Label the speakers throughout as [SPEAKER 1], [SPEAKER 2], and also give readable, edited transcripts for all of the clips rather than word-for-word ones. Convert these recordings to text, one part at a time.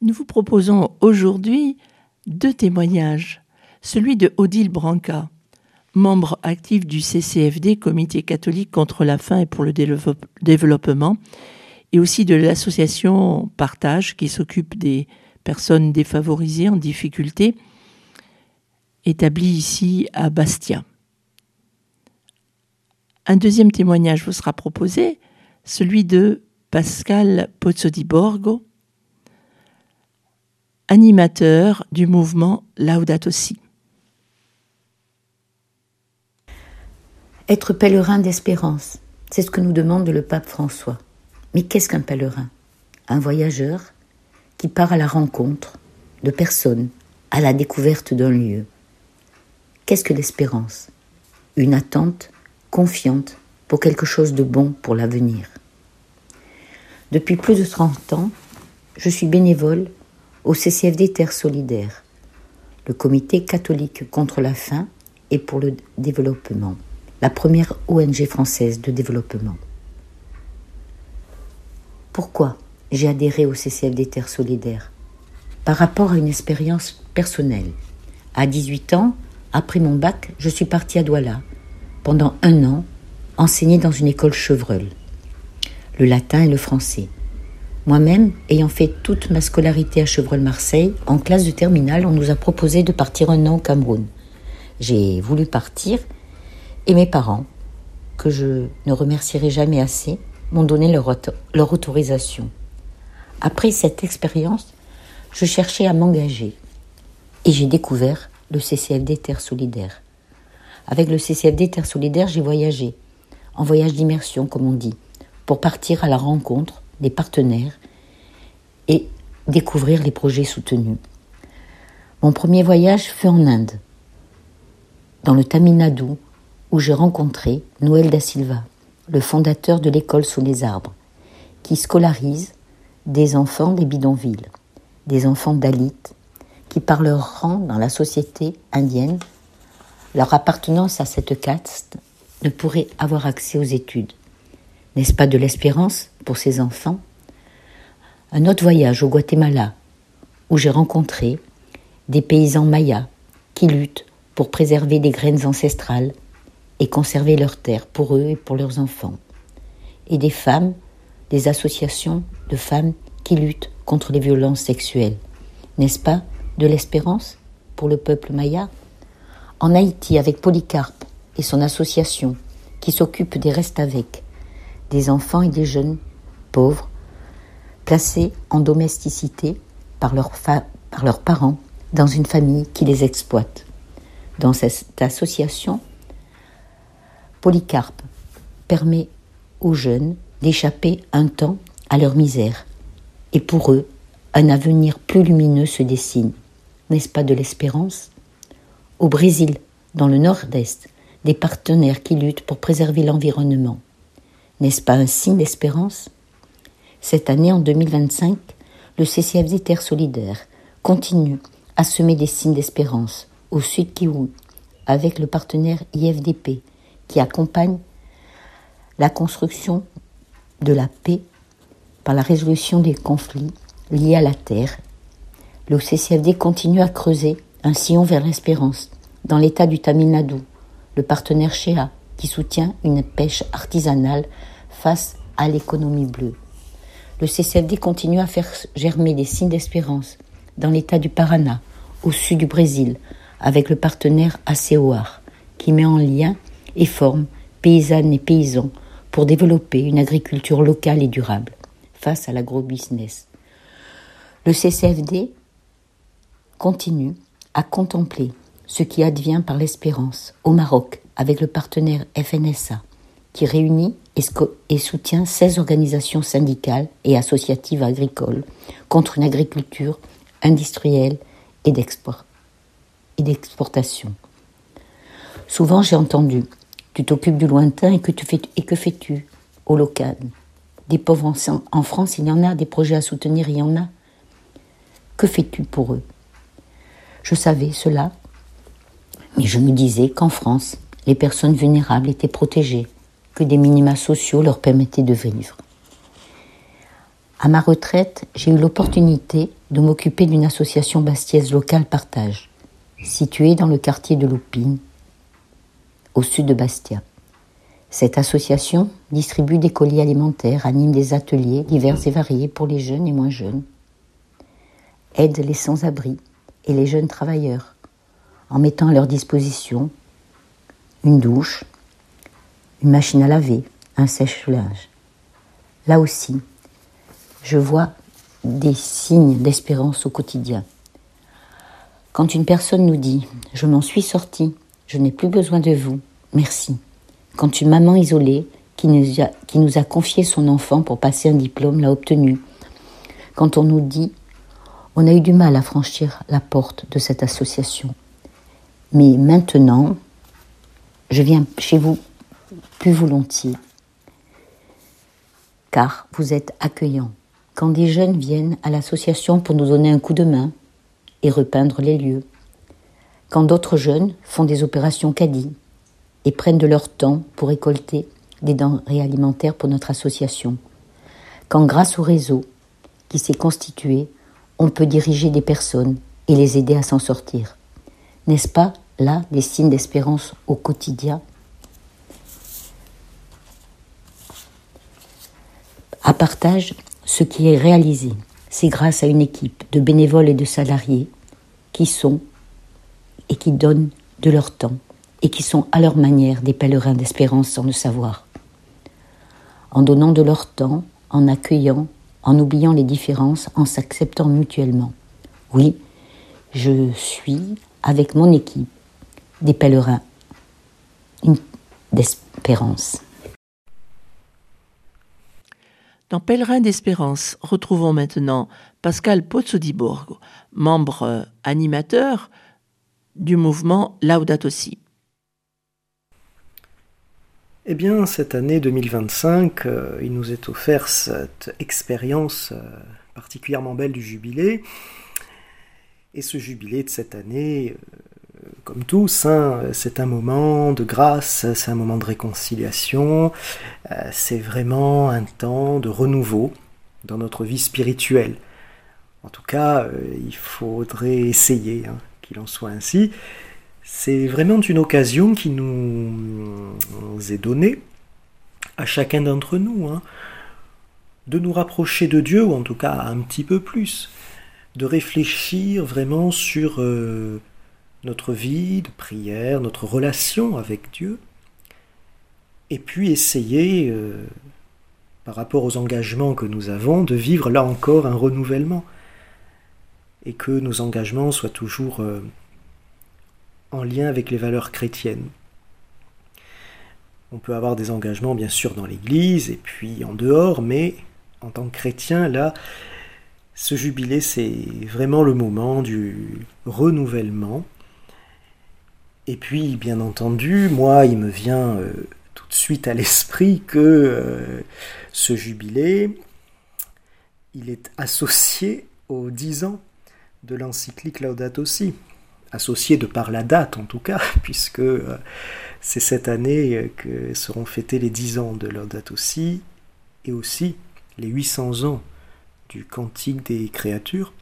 [SPEAKER 1] Nous vous proposons aujourd'hui 2 témoignages. Celui de Odile Branca, membre actif du CCFD, Comité catholique contre la faim et pour le développement, et aussi de l'association Partage, qui s'occupe des personnes défavorisées en difficulté, établie ici à Bastia. Un deuxième témoignage vous sera proposé, celui de Pascal Pozzo-di-Borgo, animateur du mouvement Laudato Si.
[SPEAKER 2] Être pèlerin d'espérance, c'est ce que nous demande le pape François. Mais qu'est-ce qu'un pèlerin ? Un voyageur qui part à la rencontre de personnes, à la découverte d'un lieu. Qu'est-ce que l'espérance ? Une attente confiante pour quelque chose de bon pour l'avenir. Depuis plus de 30 ans, je suis bénévole au CCFD Terre Solidaire, le Comité catholique contre la faim et pour le développement, la première ONG française de développement. Pourquoi j'ai adhéré au CCFD Terre Solidaire ? Par rapport à une expérience personnelle. À 18 ans, après mon bac, je suis partie à Douala pendant 1 an, enseigner dans une école Chevreul, le latin et le français. Moi-même, ayant fait toute ma scolarité à Chevreul-Marseille, en classe de terminale, on nous a proposé de partir 1 an au Cameroun. J'ai voulu partir et mes parents, que je ne remercierai jamais assez, m'ont donné leur autorisation. Après cette expérience, je cherchais à m'engager et j'ai découvert le CCFD Terre Solidaire. Avec le CCFD Terre Solidaire, j'ai voyagé, en voyage d'immersion comme on dit, pour partir à la rencontre des partenaires et découvrir les projets soutenus. Mon premier voyage fut en Inde, dans le Tamil Nadu, où j'ai rencontré Noël da Silva, le fondateur de l'école sous les arbres, qui scolarise des enfants des bidonvilles, des enfants dalits, qui par leur rang dans la société indienne, leur appartenance à cette caste, ne pourraient avoir accès aux études. N'est-ce pas de l'espérance pour ces enfants ? Un autre voyage au Guatemala, où j'ai rencontré des paysans mayas qui luttent pour préserver des graines ancestrales et conserver leurs terres pour eux et pour leurs enfants. Et des femmes, des associations de femmes qui luttent contre les violences sexuelles. N'est-ce pas de l'espérance pour le peuple maya ? En Haïti, avec Polycarpe et son association qui s'occupe des restes avec, des enfants et des jeunes pauvres, placés en domesticité par leurs parents dans une famille qui les exploite. Dans cette association, Polycarpe permet aux jeunes d'échapper un temps à leur misère. Et pour eux, un avenir plus lumineux se dessine. N'est-ce pas de l'espérance ? Au Brésil, dans le nord-est, des partenaires qui luttent pour préserver l'environnement. N'est-ce pas un signe d'espérance ? Cette année, en 2025, le CCFD Terre Solidaire continue à semer des signes d'espérance au Sud Kivu, avec le partenaire IFDP, qui accompagne la construction de la paix par la résolution des conflits liés à la terre. Le CCFD continue à creuser un sillon vers l'espérance dans l'état du Tamil Nadu, le partenaire Shea qui soutient une pêche artisanale face à l'économie bleue. Le CCFD continue à faire germer des signes d'espérance dans l'état du Paraná, au sud du Brésil, avec le partenaire ACOAR, qui met en lien et forme paysannes et paysans pour développer une agriculture locale et durable face à l'agrobusiness. Le CCFD continue à contempler ce qui advient par l'espérance au Maroc avec le partenaire FNSA qui réunit et soutient 16 organisations syndicales et associatives agricoles contre une agriculture industrielle et d'exportation. Souvent j'ai entendu « Tu t'occupes du lointain et que fais-tu au local ?» Des pauvres en France, il y en a, des projets à soutenir, il y en a. Que fais-tu pour eux ? Je savais cela, mais je me disais qu'en France, les personnes vulnérables étaient protégées, que des minima sociaux leur permettaient de vivre. À ma retraite, j'ai eu l'opportunité de m'occuper d'une association bastiaise locale Partage, située dans le quartier de Loupine, au sud de Bastia. Cette association distribue des colis alimentaires, anime des ateliers divers et variés pour les jeunes et moins jeunes, aide les sans-abri et les jeunes travailleurs, en mettant à leur disposition une douche, une machine à laver, un sèche-linge. Là aussi, je vois des signes d'espérance au quotidien. Quand une personne nous dit « Je m'en suis sortie, je n'ai plus besoin de vous, merci ». Quand une maman isolée qui nous a confié son enfant pour passer un diplôme l'a obtenu. Quand on nous dit « On a eu du mal à franchir la porte de cette association, mais maintenant, je viens chez vous plus volontiers, car vous êtes accueillants. » Quand des jeunes viennent à l'association pour nous donner un coup de main et repeindre les lieux. Quand d'autres jeunes font des opérations caddie et prennent de leur temps pour récolter des denrées alimentaires pour notre association. Quand grâce au réseau qui s'est constitué, on peut diriger des personnes et les aider à s'en sortir. N'est-ce pas là des signes d'espérance au quotidien ? À Partage, ce qui est réalisé, c'est grâce à une équipe de bénévoles et de salariés qui sont et qui donnent de leur temps et qui sont à leur manière des pèlerins d'espérance sans le savoir. En donnant de leur temps, en accueillant, en oubliant les différences, en s'acceptant mutuellement. Oui, je suis, avec mon équipe, des pèlerins d'espérance.
[SPEAKER 1] Dans Pèlerin d'Espérance, retrouvons maintenant Pascal Pozzo-di-Borgo, membre animateur du mouvement Laudato Si.
[SPEAKER 3] Eh bien, cette année 2025, il nous est offert cette expérience particulièrement belle du jubilé. Et ce jubilé de cette année, comme tous, c'est un moment de grâce, c'est un moment de réconciliation, c'est vraiment un temps de renouveau dans notre vie spirituelle. En tout cas, il faudrait essayer qu'il en soit ainsi. C'est vraiment une occasion qui nous est donnée à chacun d'entre nous, de nous rapprocher de Dieu, ou en tout cas un petit peu plus, de réfléchir vraiment sur notre vie de prière, notre relation avec Dieu, et puis essayer, par rapport aux engagements que nous avons, de vivre là encore un renouvellement, et que nos engagements soient toujours en lien avec les valeurs chrétiennes. On peut avoir des engagements bien sûr dans l'Église, et puis en dehors, mais en tant que chrétien, là, ce jubilé, c'est vraiment le moment du renouvellement. Et puis, bien entendu, moi, il me vient tout de suite à l'esprit que ce jubilé, il est associé aux 10 ans de l'encyclique Laudato Si, associé de par la date en tout cas, puisque c'est cette année que seront fêtés les 10 ans de Laudato Si, et aussi les 800 ans du Cantique des créatures.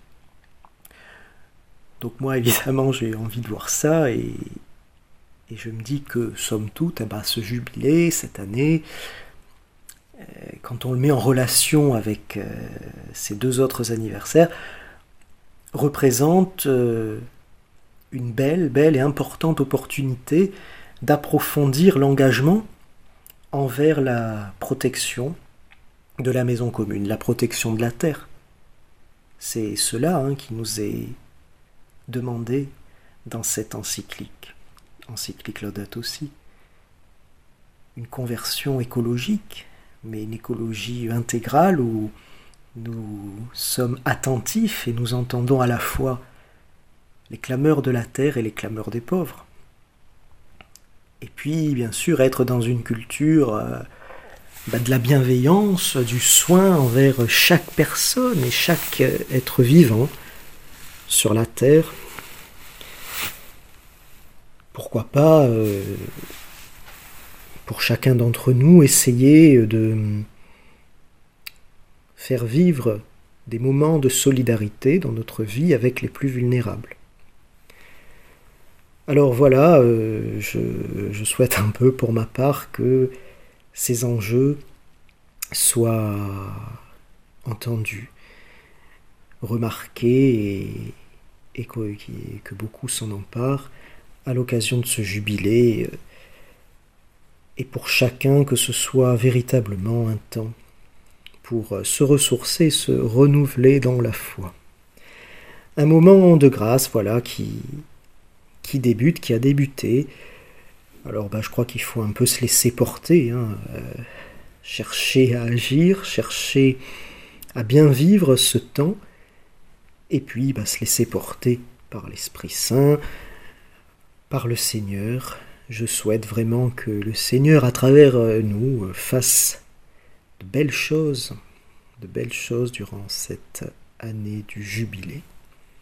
[SPEAKER 3] Donc moi, évidemment, j'ai envie de voir ça, et je me dis que, somme toute, ce jubilé, cette année, quand on le met en relation avec ces 2 autres anniversaires, représente une belle et importante opportunité d'approfondir l'engagement envers la protection de la maison commune, la protection de la terre. C'est cela qui nous est demandé dans cette encyclique Laudato Si. Une conversion écologique, mais une écologie intégrale où nous sommes attentifs et nous entendons à la fois les clameurs de la terre et les clameurs des pauvres. Et puis, bien sûr, être dans une culture de la bienveillance, du soin envers chaque personne et chaque être vivant sur la terre. Pourquoi pas, pour chacun d'entre nous, essayer de faire vivre des moments de solidarité dans notre vie avec les plus vulnérables. Alors voilà, je souhaite un peu pour ma part que ces enjeux soient entendus, remarqués et que beaucoup s'en emparent à l'occasion de ce jubilé, et pour chacun que ce soit véritablement un temps pour se ressourcer, se renouveler dans la foi. Un moment de grâce, voilà, qui débute, qui a débuté. Alors je crois qu'il faut un peu se laisser porter, chercher à agir, chercher à bien vivre ce temps, et puis se laisser porter par l'Esprit Saint, par le Seigneur. Je souhaite vraiment que le Seigneur, à travers nous, fasse de belles choses durant cette année du jubilé.